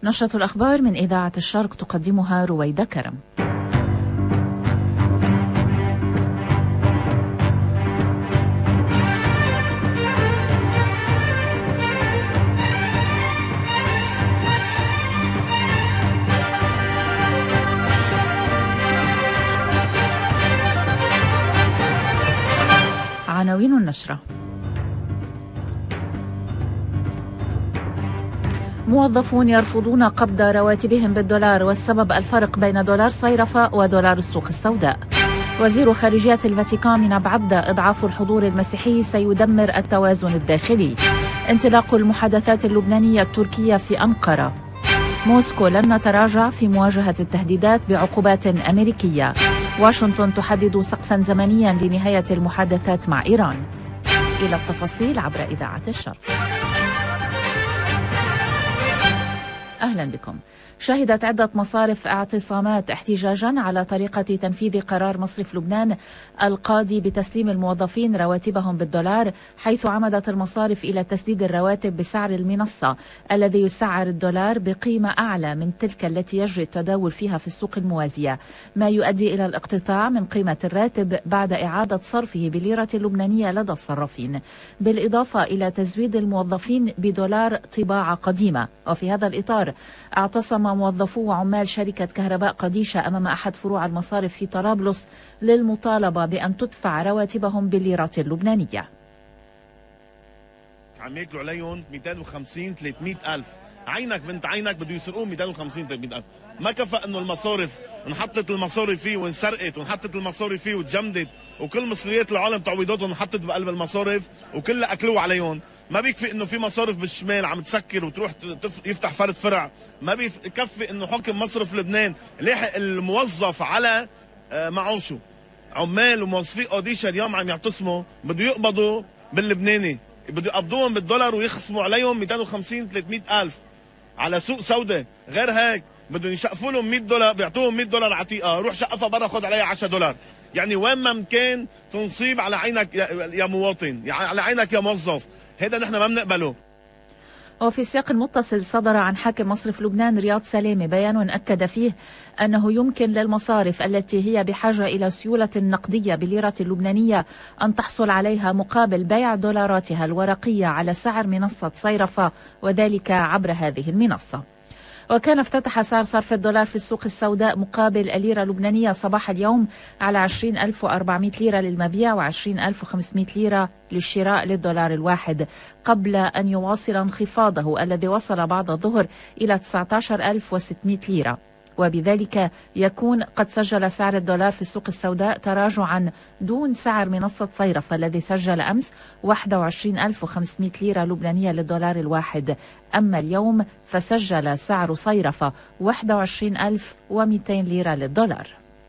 نشرة الأخبار من إذاعة الشرق تقدمها رويدة كرم. عناوين النشرة: موظفون يرفضون قبض رواتبهم بالدولار والسبب الفرق بين دولار صيرفة ودولار السوق السوداء. وزير خارجية الفاتيكان من بعبدة: إضعاف الحضور المسيحي سيدمر التوازن الداخلي. انطلاق المحادثات اللبنانية التركية في أنقرة. موسكو لن نتراجع في مواجهة التهديدات بعقوبات أمريكية. واشنطن تحدد سقفا زمنيا لنهاية المحادثات مع إيران. إلى التفاصيل عبر إذاعة الشرق. أهلا بكم. شهدت عدة مصارف اعتصامات احتجاجا على طريقة تنفيذ قرار مصرف لبنان القاضي بتسليم الموظفين رواتبهم بالدولار، حيث عمدت المصارف إلى تسديد الرواتب بسعر المنصة الذي يسعر الدولار بقيمة أعلى من تلك التي يجري التداول فيها في السوق الموازية، ما يؤدي إلى الاقتطاع من قيمة الراتب بعد إعادة صرفه بالليرة اللبنانية لدى الصرافين، بالإضافة إلى تزويد الموظفين بدولار طباعة قديمة. وفي هذا الإطار اعتصم موظفو وعمال شركة كهرباء قديشة أمام أحد فروع المصارف في طرابلس للمطالبة بأن تدفع رواتبهم بالليرة اللبنانية. عم ياكلوا عليهم 250 300 ألف، عينك بنت عينك بده يسرقوهم 250 300 ألف. ما كفى انه المصارف انحطت المصارف فيه وانسرقت، وانحطت المصارف فيه وتجمدت، وكل مصريات العالم تعويضاتهم انحطت بقلب المصارف وكلها اكلوه عليهم. ما بيكفي انه في مصارف بالشمال عم تسكر وتروح يفتح فرد فرع. ما بيكفي انه حكم مصرف لبنان لاحق الموظف على معوشه. عمال وموظفي قديشة اليوم عم يعتصموا، بده يقبضوا باللبناني، بده يقبضوهم بالدولار ويخصموا عليهم 250 300 ألف على سوق سوداء. غير هيك بدهم يشقفوا لهم 100 دولار، بيعطوهم 100 دولار عتيقه، روح شقفها برا خذ عليها 10 دولار. يعني وين ما مكان تنصيب على عينك يا مواطن، يعني على عينك يا موظف. هذا نحن ما بنقبله. وفي سياق متصل صدر عن حاكم مصرف لبنان رياض سلامة بيان أكد فيه أنه يمكن للمصارف التي هي بحاجة إلى سيولة نقدية بالليرة اللبنانية أن تحصل عليها مقابل بيع دولاراتها الورقية على سعر منصة صيرفة، وذلك عبر هذه المنصة. وكان افتتح سعر صرف الدولار في السوق السوداء مقابل الليرة اللبنانية صباح اليوم على 20,400 ليرة للمبيع و20,500 ليرة للشراء للدولار الواحد، قبل أن يواصل انخفاضه الذي وصل بعد الظهر إلى 19,600 ليرة. وبذلك يكون قد سجل سعر الدولار في السوق السوداء تراجعا دون سعر منصة صيرفة الذي سجل أمس 21,500 ليرة لبنانية للدولار الواحد. أما اليوم فسجل سعر صيرفة 21,200 ليرة للدولار.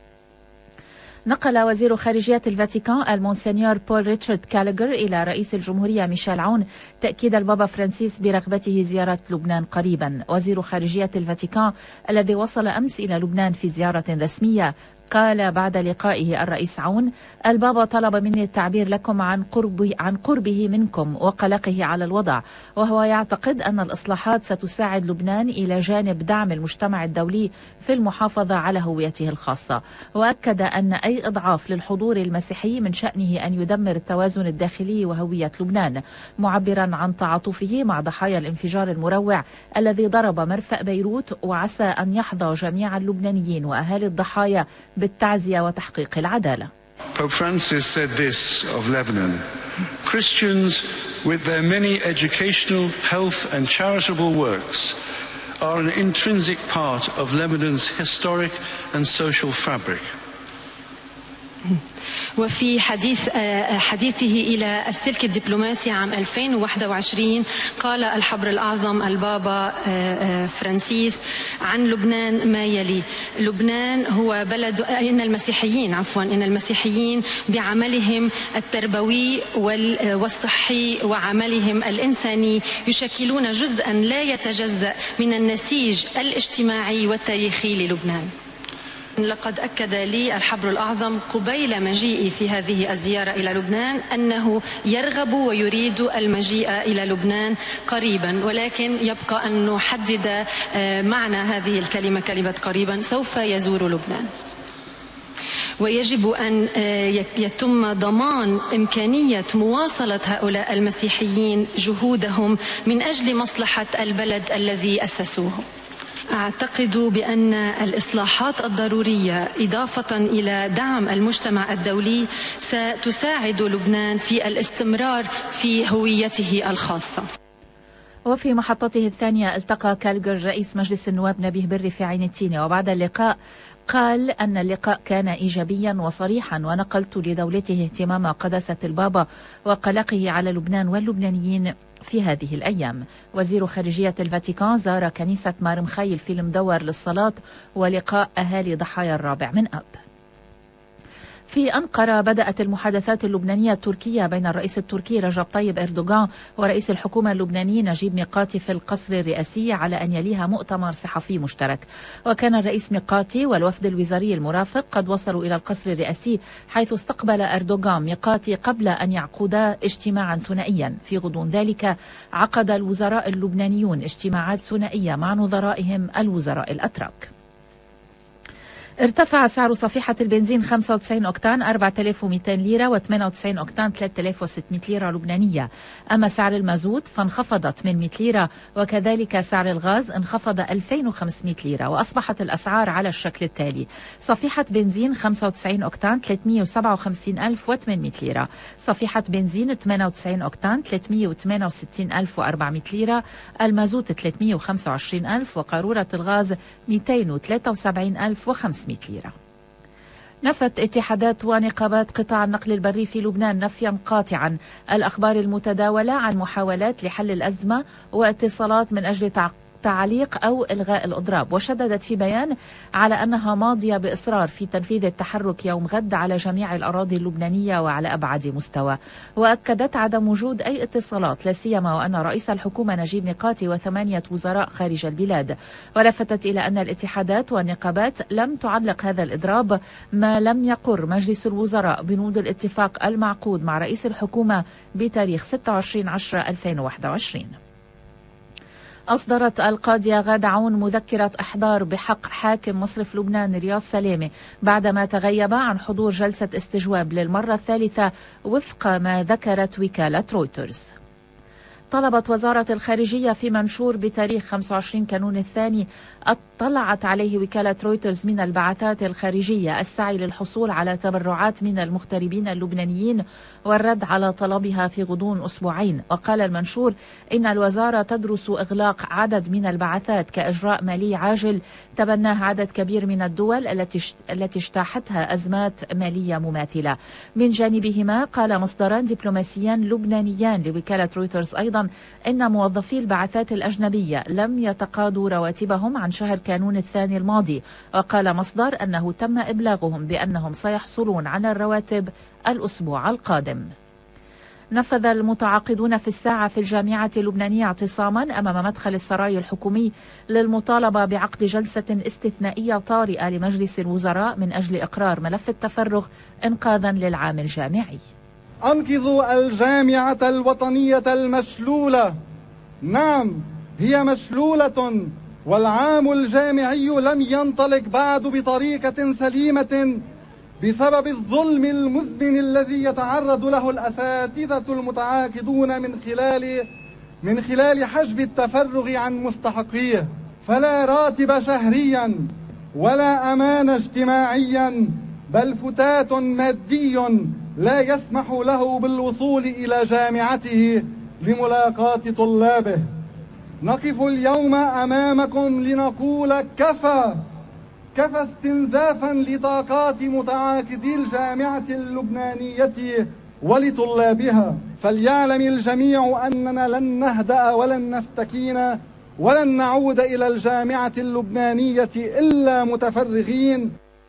نقل وزير خارجية الفاتيكان المونسنيور بول ريتشارد كاليغر إلى رئيس الجمهورية ميشيل عون تأكيد البابا فرانسيس برغبته زيارة لبنان قريبا. وزير خارجية الفاتيكان الذي وصل أمس إلى لبنان في زيارة رسمية قال بعد لقائه الرئيس عون: البابا طلب مني التعبير لكم عن قربه منكم وقلقه على الوضع، وهو يعتقد أن الإصلاحات ستساعد لبنان إلى جانب دعم المجتمع الدولي في المحافظة على هويته الخاصة. وأكد أن أي إضعاف للحضور المسيحي من شأنه أن يدمر التوازن الداخلي وهوية لبنان، معبرا عن تعاطفه مع ضحايا الانفجار المروع الذي ضرب مرفأ بيروت، وعسى أن يحظى جميع اللبنانيين وأهالي الضحايا بالتعزية وتحقيق العدالة. Pope Francis said this of Lebanon: Christians with their many educational, health and charitable works are an intrinsic part of Lebanon's historic and social fabric. وفي حديثه إلى السلك الدبلوماسي عام 2021 قال الحبر الأعظم البابا فرانسيس عن لبنان ما يلي: لبنان هو بلد إن المسيحيين بعملهم التربوي والصحي وعملهم الإنساني يشكلون جزءا لا يتجزأ من النسيج الاجتماعي والتاريخي للبنان. The Pope said this of Lebanon: Christians with their many educational, health and charitable works are an intrinsic part of Lebanon's historic and social fabric. وفي حديثه إلى السلك الدبلوماسي عام 2021 قال الحبر الأعظم البابا فرانسيس عن لبنان ما يلي: لبنان هو بلد إن المسيحيين لقد أكد لي الحبر الأعظم قبيل مجيئي في هذه الزيارة إلى لبنان أنه يرغب ويريد المجيء إلى لبنان قريبا، ولكن يبقى أن نحدد معنى هذه الكلمة، كلمة قريبا. سوف يزور لبنان، ويجب أن يتم ضمان إمكانية مواصلة هؤلاء المسيحيين جهودهم من أجل مصلحة البلد الذي أسسوه. أعتقد بأن الإصلاحات الضرورية إضافة إلى دعم المجتمع الدولي ستساعد لبنان في الاستمرار في هويته الخاصة. وفي محطته الثانية التقى كالجر رئيس مجلس النواب نبيه بري في عين التينة، وبعد اللقاء قال أن اللقاء كان إيجابيا وصريحا، ونقلت لدولته اهتمام قداسة البابا وقلقه على لبنان واللبنانيين في هذه الأيام. وزير خارجية الفاتيكان زار كنيسة مارمخيل في المدور للصلاة ولقاء أهالي ضحايا الرابع من أب. في أنقرة بدأت المحادثات اللبنانية التركية بين الرئيس التركي رجب طيب إردوغان ورئيس الحكومة اللبناني نجيب ميقاتي في القصر الرئاسي على أن يليها مؤتمر صحفي مشترك. وكان الرئيس ميقاتي والوفد الوزاري المرافق قد وصلوا إلى القصر الرئاسي، حيث استقبل إردوغان ميقاتي قبل أن يعقدا اجتماعا ثنائيا. في غضون ذلك عقد الوزراء اللبنانيون اجتماعات ثنائية مع نظرائهم الوزراء الأتراك. ارتفع سعر صفيحة البنزين 95 أوكتان 4200 ليرة، و98 أوكتان 3600 ليرة لبنانية. أما سعر المازوت فانخفضت من 100 ليرة، وكذلك سعر الغاز انخفض 2500 ليرة. وأصبحت الأسعار على الشكل التالي: صفيحة بنزين 95 أوكتان 357800 ليرة، صفيحة بنزين 98 أوكتان 368400 ليرة، المازوت 325000، وقارورة الغاز 273500 ليرة. نفت اتحادات ونقابات قطاع النقل البري في لبنان نفيا قاطعا الأخبار المتداولة عن محاولات لحل الأزمة واتصالات من أجل تعليق أو إلغاء الإضراب، وشددت في بيان على أنها ماضية بإصرار في تنفيذ التحرك يوم غد على جميع الأراضي اللبنانية وعلى أبعد مستوى. وأكدت عدم وجود أي اتصالات، لا سيما وأن رئيس الحكومة نجيب ميقاتي و8 وزراء خارج البلاد. ولفتت إلى أن الاتحادات والنقابات لم تعلق هذا الإضراب ما لم يقر مجلس الوزراء بنود الاتفاق المعقود مع رئيس الحكومة بتاريخ 26/10/2021. أصدرت القاضية غادة عون مذكرة إحضار بحق حاكم مصرف لبنان رياض سلامة بعدما تغيب عن حضور جلسة استجواب للمرة الثالثة وفق ما ذكرت وكالة رويترز. طلبت وزارة الخارجية في منشور بتاريخ 25 كانون الثاني اطلعت عليه وكالة رويترز من البعثات الخارجية السعي للحصول على تبرعات من المغتربين اللبنانيين والرد على طلبها في غضون أسبوعين. وقال المنشور إن الوزارة تدرس إغلاق عدد من البعثات كإجراء مالي عاجل تبناه عدد كبير من الدول التي اجتاحتها أزمات مالية مماثلة. من جانبهما قال مصدران دبلوماسيان لبنانيان لوكالة رويترز أيضا إن موظفي البعثات الأجنبية لم يتقاضوا رواتبهم عن شهر كانون الثاني الماضي. وقال مصدر أنه تم إبلاغهم بأنهم سيحصلون على الرواتب الأسبوع القادم. نفذ المتعاقدون في الساعة في الجامعة اللبنانية اعتصاما أمام مدخل السراي الحكومي للمطالبة بعقد جلسة استثنائية طارئة لمجلس الوزراء من أجل إقرار ملف التفرغ إنقاذا للعام الجامعي. أنقذوا الجامعة الوطنية المشلولة. نعم، هي مشلولة، والعام الجامعي لم ينطلق بعد بطريقة سليمة بسبب الظلم المزمن الذي يتعرض له الأساتذة المتعاقدون من خلال حجب التفرغ عن مستحقيه. فلا راتب شهريا ولا أمان اجتماعيا، بل فتات مادي لا يسمح له بالوصول إلى جامعته لملاقاة طلابه. نقف اليوم أمامكم لنقول كفى استنزافا لطاقات متعاقدي الجامعة اللبنانية ولطلابها. فليعلم الجميع أننا لن نهدأ ولن نستكين ولن نعود إلى الجامعة اللبنانية إلا متفرغين.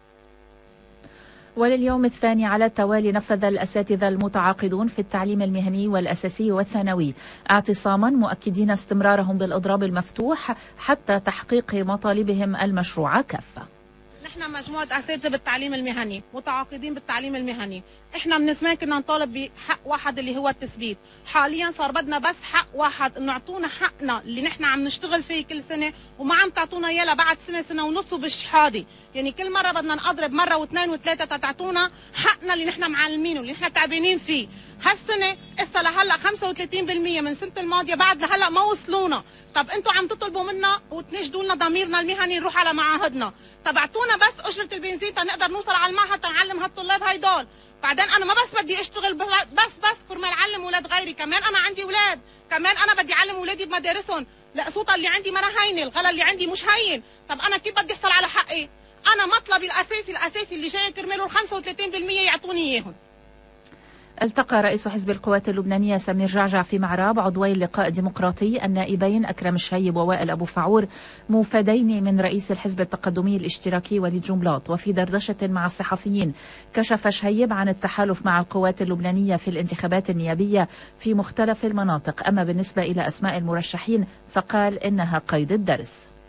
ولليوم الثاني على التوالي نفذ الأساتذة المتعاقدون في التعليم المهني والأساسي والثانوي اعتصاما مؤكدين استمرارهم بالإضراب المفتوح حتى تحقيق مطالبهم المشروعة كافة. احنا مجموعه اساتذه بالتعليم المهني متعاقدين بالتعليم المهني، احنا من زمان كنا نطالب بحق واحد اللي هو التثبيت، حاليا صار بدنا بس حق واحد، انه اعطونا حقنا اللي نحن عم نشتغل فيه كل سنه وما عم تعطونا اياه بعد سنه سنه ونص وبالشحاده، يعني كل مره بدنا نضرب مره واثنين وثلاثه تعطونا حقنا اللي نحن معلمينه اللي نحن تعبانين فيه. هالسنه اسا لهلا 35% من سنه الماضيه بعد لهلا ما وصلونا، طب انتم عم تطلبوا منا وتنجدوا لنا ضميرنا المهني نروح على معاهدنا، طب اعطونا بس اجره البنزين تنقدر نوصل على المعهد تنعلم هالطلاب هيدول. بعدين انا ما بس بدي اشتغل بس كرمال اعلم اولاد غيري، كمان انا عندي اولاد، كمان انا بدي اعلم اولادي بمدارسهم، لا صوتها اللي عندي ما انا هينه، الغلا اللي عندي مش هين، طب انا كيف بدي احصل على حقي؟ انا مطلبي الاساسي اللي جاي كرماله ال 35% يعطوني اياهم. التقى رئيس حزب القوات اللبنانية سمير جعجع في معراب عضوي اللقاء الديمقراطي النائبين أكرم الشهيب ووائل أبو فعور موفدين من رئيس الحزب التقدمي الاشتراكي وليد جنبلاط. وفي دردشة مع الصحفيين كشف شهيب عن التحالف مع القوات اللبنانية في الانتخابات النيابية في مختلف المناطق، أما بالنسبة إلى أسماء المرشحين فقال إنها قيد الدرس.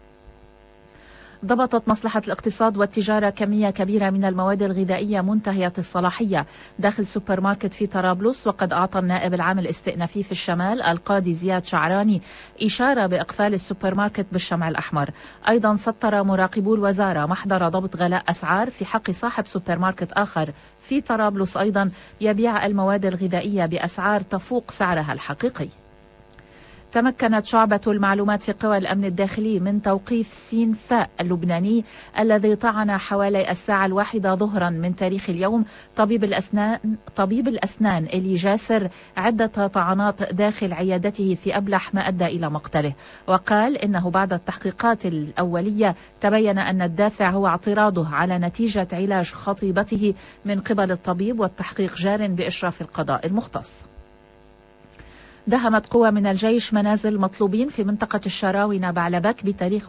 ضبطت مصلحة الاقتصاد والتجارة كمية كبيرة من المواد الغذائية منتهية الصلاحية داخل سوبر ماركت في طرابلس، وقد أعطى النائب العام الاستئنافي في الشمال القاضي زياد شعراني إشارة بإقفال السوبر ماركت بالشمع الأحمر. أيضا سطر مراقبو الوزارة محضر ضبط غلاء أسعار في حق صاحب سوبر ماركت آخر في طرابلس أيضا يبيع المواد الغذائية بأسعار تفوق سعرها الحقيقي. تمكنت شعبة المعلومات في قوى الأمن الداخلي من توقيف سين فاء اللبناني الذي طعن حوالي الساعة 1 ظهرا من تاريخ اليوم طبيب الأسنان إلي جاسر عدة طعنات داخل عيادته في أبلح ما أدى إلى مقتله، وقال إنه بعد التحقيقات الأولية تبين أن الدافع هو اعتراضه على نتيجة علاج خطيبته من قبل الطبيب، والتحقيق جار بإشراف القضاء المختص. دهمت قوى من الجيش منازل مطلوبين في منطقة الشراونة بعلبك بتاريخ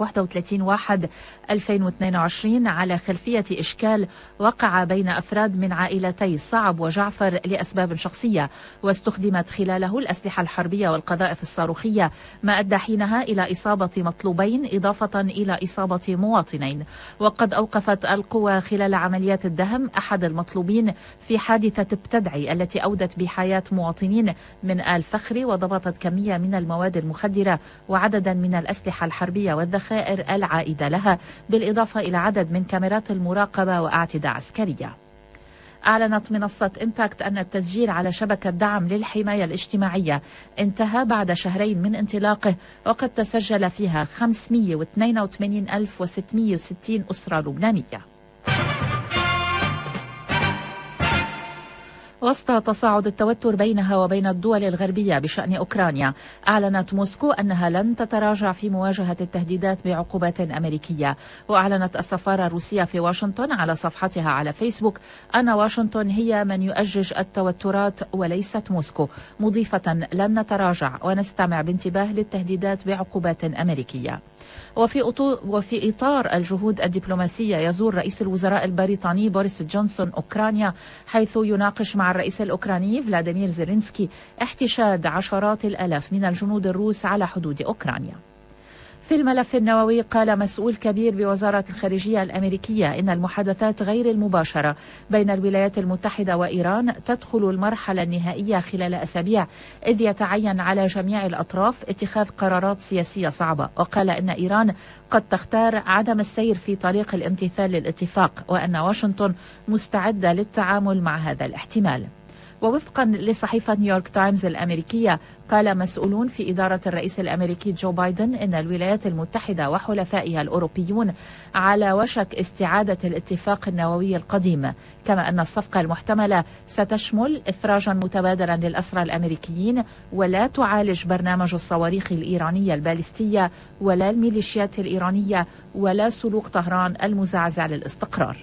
31/1/2022 على خلفية إشكال وقع بين أفراد من عائلتي صعب وجعفر لأسباب شخصية، واستخدمت خلاله الأسلحة الحربية والقذائف الصاروخية، ما أدى حينها إلى إصابة مطلوبين إضافة إلى إصابة مواطنين. وقد أوقفت القوى خلال عمليات الدهم أحد المطلوبين في حادثة بتدعي التي أودت بحياة مواطنين من آل فخري، وضبطت كمية من المواد المخدرة وعددا من الأسلحة الحربية والذخائر العائدة لها، بالإضافة إلى عدد من كاميرات المراقبة وأعتدة عسكرية. أعلنت منصة إمباكت أن التسجيل على شبكة دعم للحماية الاجتماعية انتهى بعد شهرين من انطلاقه، وقد تسجل فيها 582,660 أسرة لبنانية. وسط تصاعد التوتر بينها وبين الدول الغربية بشأن أوكرانيا، أعلنت موسكو أنها لن تتراجع في مواجهة التهديدات بعقوبات أمريكية. وأعلنت السفارة الروسية في واشنطن على صفحتها على فيسبوك أن واشنطن هي من يؤجج التوترات وليست موسكو، مضيفة لن نتراجع ونستمع بانتباه للتهديدات بعقوبات أمريكية. وفي إطار الجهود الدبلوماسية يزور رئيس الوزراء البريطاني بوريس جونسون أوكرانيا، حيث يناقش مع الرئيس الأوكراني فلاديمير زيلينسكي احتشاد عشرات الآلاف من الجنود الروس على حدود أوكرانيا. في الملف النووي قال مسؤول كبير بوزارة الخارجية الأمريكية إن المحادثات غير المباشرة بين الولايات المتحدة وإيران تدخل المرحلة النهائية خلال أسابيع، إذ يتعين على جميع الأطراف اتخاذ قرارات سياسية صعبة. وقال إن إيران قد تختار عدم السير في طريق الامتثال للاتفاق، وأن واشنطن مستعدة للتعامل مع هذا الاحتمال. ووفقا لصحيفة نيويورك تايمز الأمريكية قال مسؤولون في إدارة الرئيس الأمريكي جو بايدن إن الولايات المتحدة وحلفائها الأوروبيون على وشك استعادة الاتفاق النووي القديم، كما أن الصفقة المحتملة ستشمل إفراجا متبادلا للأسرى الأمريكيين، ولا تعالج برنامج الصواريخ الإيرانية البالستية ولا الميليشيات الإيرانية ولا سلوك طهران المزعزع للاستقرار.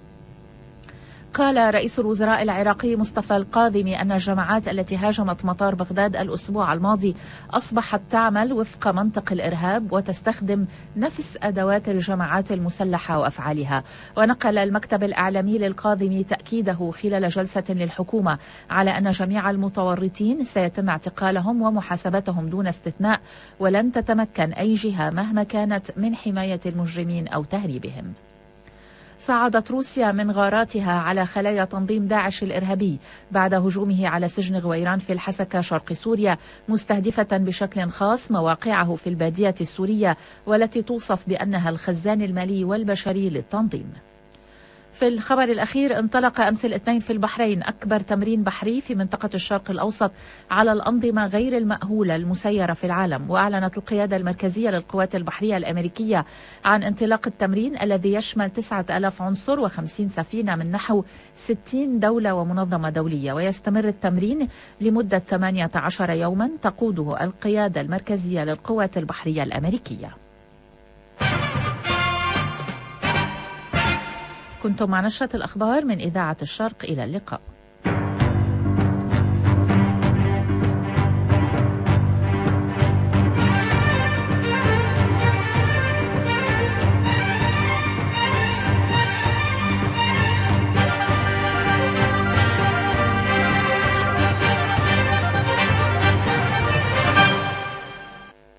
قال رئيس الوزراء العراقي مصطفى القاضمي أن الجماعات التي هاجمت مطار بغداد الأسبوع الماضي أصبحت تعمل وفق منطق الإرهاب وتستخدم نفس أدوات الجماعات المسلحة وأفعالها. ونقل المكتب الإعلامي للقاضمي تأكيده خلال جلسة للحكومة على أن جميع المتورطين سيتم اعتقالهم ومحاسبتهم دون استثناء، ولن تتمكن أي جهة مهما كانت من حماية المجرمين أو تهريبهم. صعدت روسيا من غاراتها على خلايا تنظيم داعش الإرهابي بعد هجومه على سجن غويران في الحسكة شرق سوريا، مستهدفة بشكل خاص مواقعه في البادية السورية والتي توصف بأنها الخزان المالي والبشري للتنظيم. في الخبر الأخير، انطلق أمس الاثنين في البحرين أكبر تمرين بحري في منطقة الشرق الأوسط على الأنظمة غير المأهولة المسيرة في العالم. وأعلنت القيادة المركزية للقوات البحرية الأمريكية عن انطلاق التمرين الذي يشمل 9000 عنصر و50 سفينة من نحو 60 دولة ومنظمة دولية، ويستمر التمرين لمدة 18 يوما تقوده القيادة المركزية للقوات البحرية الأمريكية. كنتم مع نشرة الأخبار من إذاعة الشرق، إلى اللقاء.